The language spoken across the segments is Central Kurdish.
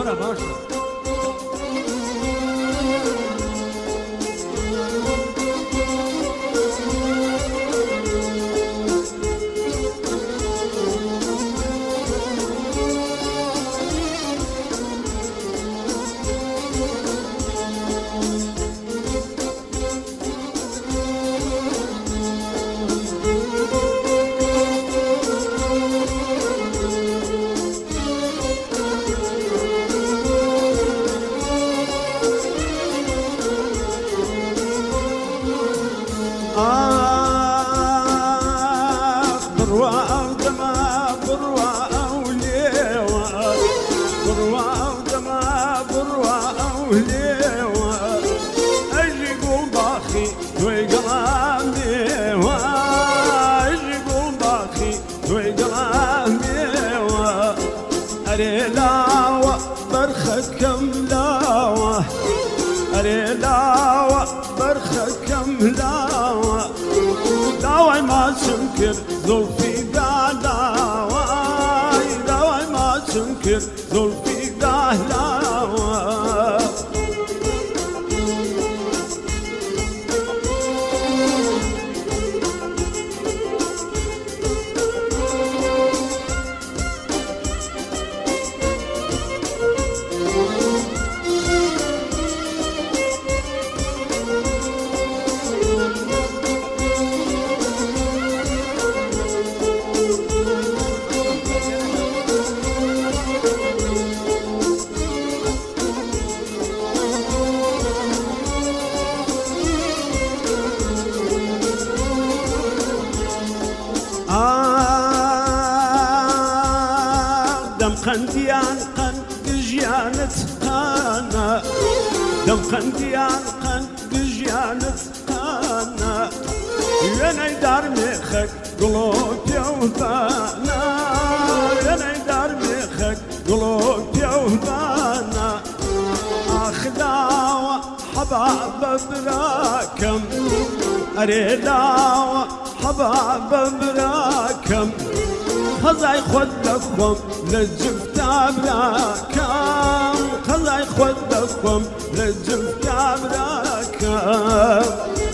وەرە باشە. زلفي دهلاوي دواي ما تنكر زلفي دهلاوي قنديان قند جيانت قانا دم قنديان قند جيانت قانا يني دار مخك قلوب يوبانا يني دار مخك قلوب يوبانا أخلاوة حباب براكم أريلاوة حباب براكم خزاي خود لكم للجفت أبراكم خزاي خود لكم للجفت أبراكم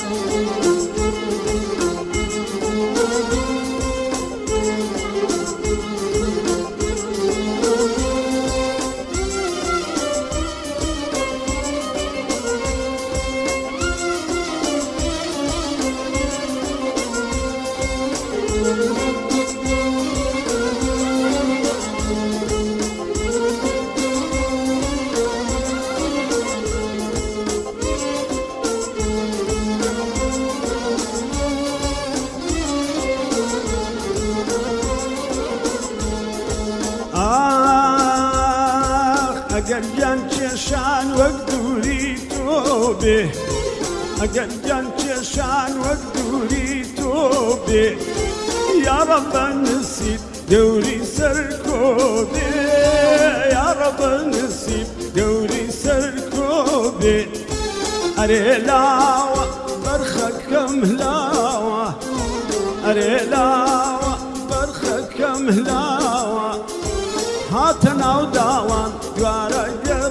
أقل جان چشان وقدوري توبه أقل جان چشان وقدوري توبه يا رب نسيب دوري سركوبه يا رب نسيب دوري سركوبه أريلاوة برخك مهلاوة أريلاوة برخك مهلاوة هاتنا وداوان دوارا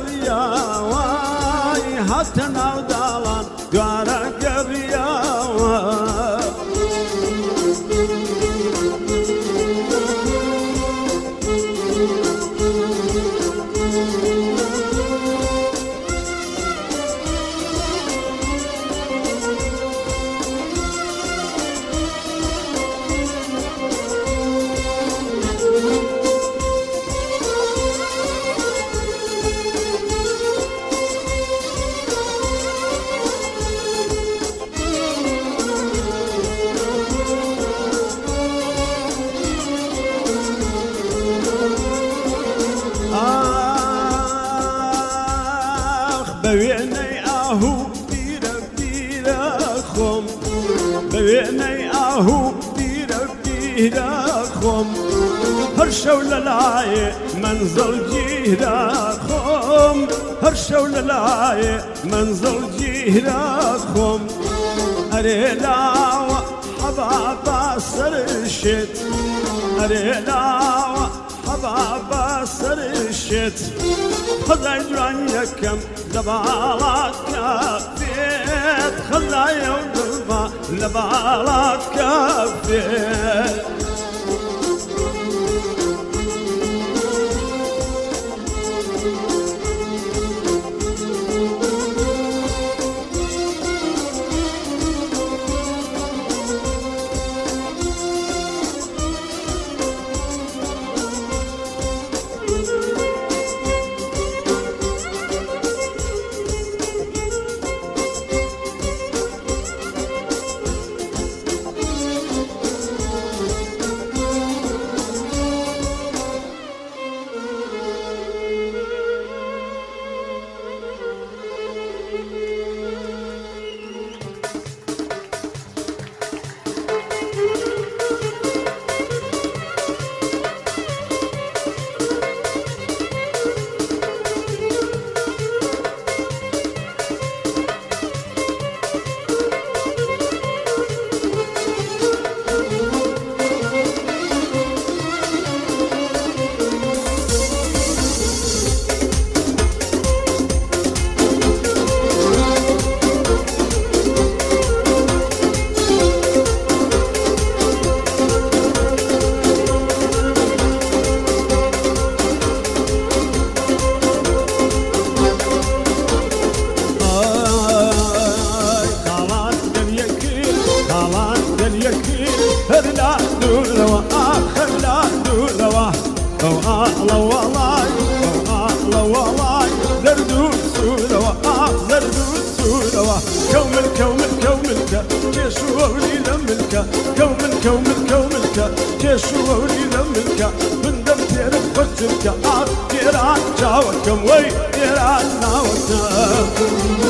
قرياوي هاتنا وداوان دوارا قرياوي بويني اهو ديرا ديرا خم بويني اهو ديرا ديرا خم هرشو للاي منزل جيرا خم هرشو للاي منزل جيرا خم اريلاوة حبابا سرشت اريلاوة بابا سرشت خذا جوان يكم لبالات كافيت خذا يوم لبالات كافيت كشوري لملكا من دم تيرك فتلكا تيران جاوكم وي تيران ناوكم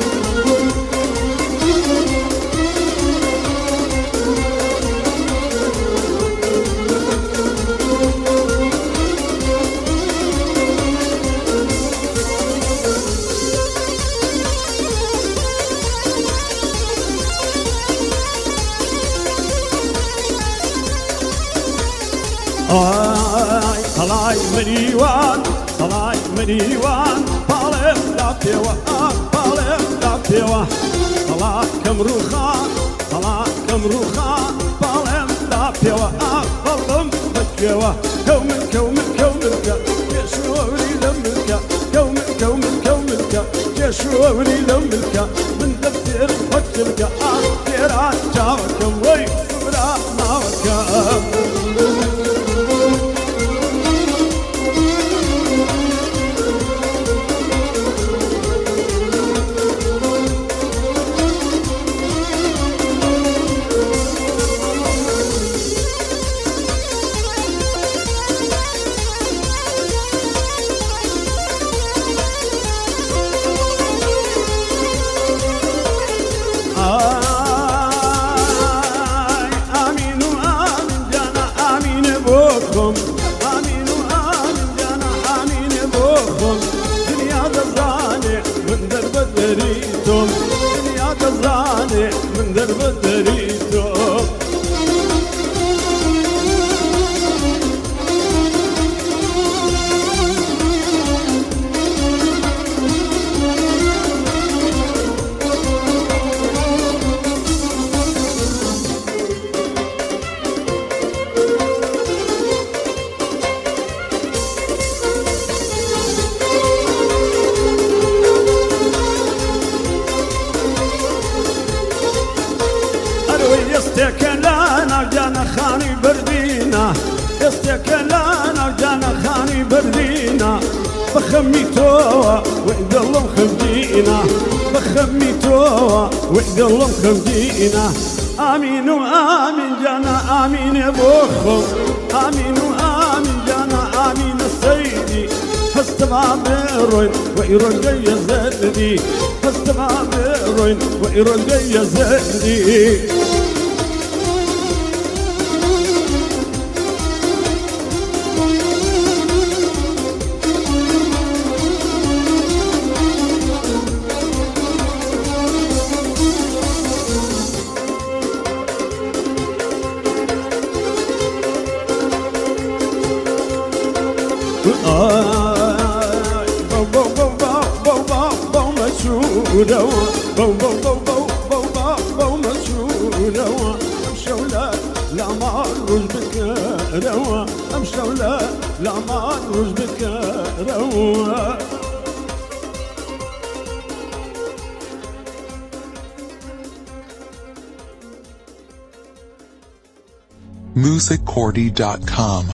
طلاي مريوان طلاي مريوان طالب دابيوه طالب دابيوه طلاق كمروخان طلاق كمروخان طالب دابيوه ظلم بكيوه كومن كشوري لملكا كومن كشوري لملكا من دفتر وجلكا تيران جاوكم وي برا ناوكم من درب دريتو استكلانا جانا خاني بردينا استكلانا جانا خاني بردينا بخميتوا وعد الله مخمدينا بخميتوا وعد الله مخمدينا آمين وآمين جانا آمين يا بوخو آمين وآمين جانا آمين السيدي فاستمع بيروين وإيرون جاي زادي فاستمع بيروين وإيرون جاي زادي musiccordy.com